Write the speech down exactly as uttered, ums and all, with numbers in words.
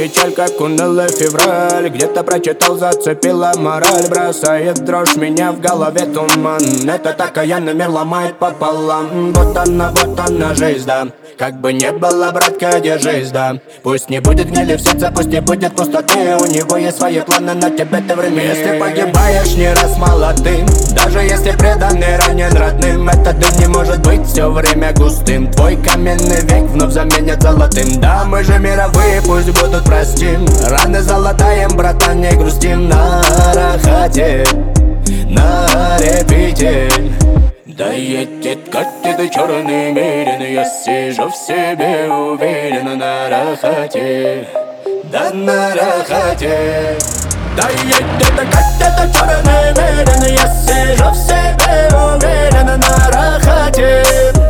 печаль, как унылый февраль. Где-то прочитал, зацепила мораль. Бросает дрожь, меня в голове туман. Этот окаянный мир ломает пополам. Вот она, вот она жизнь, да. Как бы не было, братка, держись, да. Пусть не будет гнили в сердце, пусть не будет пустоты. У него есть свои планы, на тебе ты время. Если погибаешь не раз молодым, даже если преданный ранен родным, этот дым не может быть все время густым. Твой каменный век вновь заменят золотым. Да, мы же мировые, пусть будут простим. Раны залатаем, братан, не грустим. На рахате, на репите. Да едет, катит черный мерин. Я сижу в себе уверенно на рахате. Да на рахате. Да едет, катит черный мерин. Я сижу в себе уверенно на рахате.